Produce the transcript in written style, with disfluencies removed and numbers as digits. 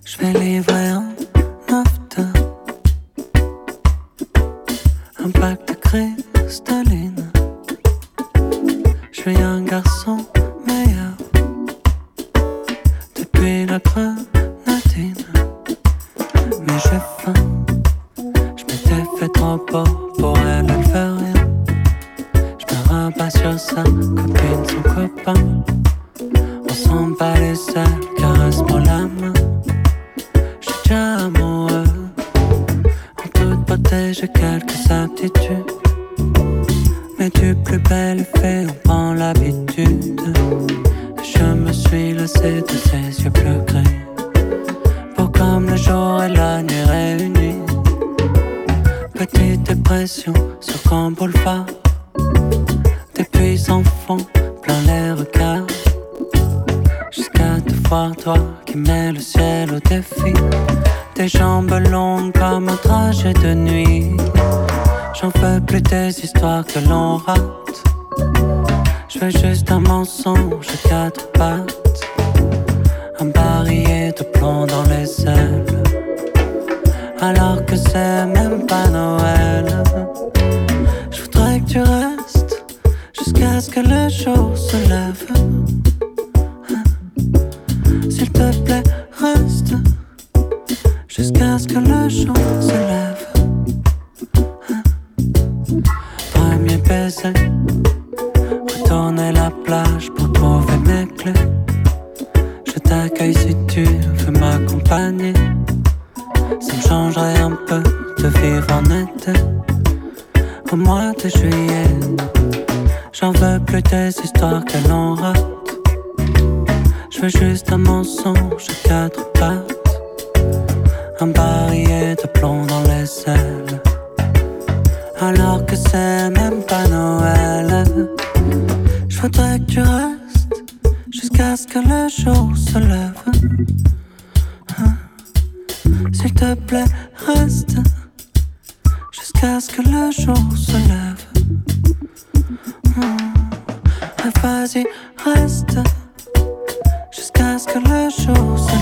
Je vais livrer en nafta un pack de cristalline. Je suis un garçon meilleur depuis la grenadine. Mais j'ai faim, je m'étais fait trop beau pour elle, elle fait rien. Je me rabats sur sa copine, son copain. On s'en bat les ailes, caresse-moi la main. J'suis déjà amoureux. En toute beauté, j'ai quelques aptitudes. Mais du plus bel effet, on prend l'habitude. Je me suis lassé de ses yeux bleu gris, beau comme le jour et la nuit réunis. Petite dépression sur Grand Boulevard. Des puissants fonds plein les regards. Jusqu'à te voir toi qui mets le ciel au défi. Tes jambes longues comme un trajet de nuit. J'en veux plus des histoires que l'on rate. Je veux juste un mensonge à quatre pattes, un barillet de plomb dans les ailes, alors que c'est même pas Noël. Je voudrais que tu restes jusqu'à ce que le jour se lève. S'il te plaît, reste jusqu'à ce que le jour se lève. Premier baiser, retourner la plage pour trouver mes clés. Je t'accueille si tu veux m'accompagner. Ça me changerait un peu de vivre en été, au mois de juillet. J'en veux plus des histoires que l'on rate. Je veux juste un mensonge à quatre pattes, un barillet de plomb dans les ailes, alors que c'est même pas Noël. Je voudrais que tu restes jusqu'à ce que le jour se lève. S'il te plaît, reste jusqu'à ce que le jour se lève. Vas-y, reste jusqu'à ce que le jour se lève.